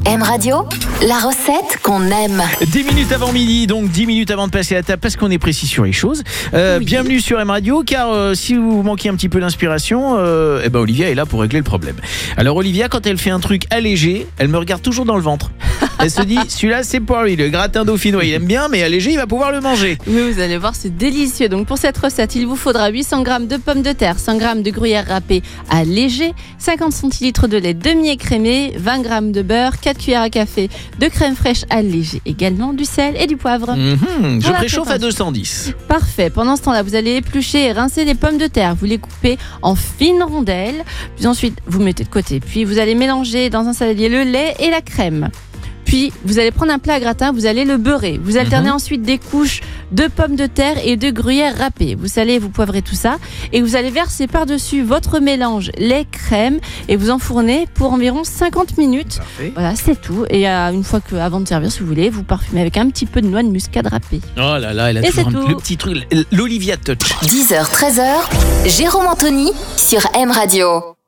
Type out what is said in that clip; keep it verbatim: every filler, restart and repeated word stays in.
M Radio, la recette qu'on aime. dix minutes avant midi, donc dix minutes avant de passer à table, parce qu'on est précis sur les choses. Euh, oui. Bienvenue sur M Radio, car euh, si vous manquez un petit peu d'inspiration, euh, eh ben Olivia est là pour régler le problème. Alors Olivia, quand elle fait un truc allégé, elle me regarde toujours dans le ventre. Elle se dit, celui-là c'est pour lui, le gratin dauphinois, il aime bien, mais allégé, il va pouvoir le manger. Oui, vous allez voir, c'est délicieux. Donc pour cette recette, il vous faudra huit cents grammes de pommes de terre, cent grammes de gruyère râpée allégée, cinquante centilitres de lait demi-écrémé, vingt grammes de beurre, quatre cuillères à café de crème fraîche allégée, également du sel et du poivre. Mmh, je préchauffe à deux cent dix. Parfait. Pendant ce temps-là, vous allez éplucher et rincer les pommes de terre. Vous les coupez en fines rondelles. Puis ensuite, vous mettez de côté. Puis vous allez mélanger dans un saladier le lait et la crème. Puis, vous allez prendre un plat à gratin, vous allez le beurrer. Vous alternez mmh. ensuite des couches de pommes de terre et de gruyère râpée. Vous salez, vous poivrez tout ça. Et vous allez verser par-dessus votre mélange lait, crème. Et vous enfournez pour environ cinquante minutes. Parfait. Voilà, c'est tout. Et euh, une fois que, avant de servir, si vous voulez, vous parfumez avec un petit peu de noix de muscade râpée. Oh là là, elle a et toujours un, tout. le petit truc, l'Olivia Touch. dix heures treize heures, Jérôme Anthony sur M Radio.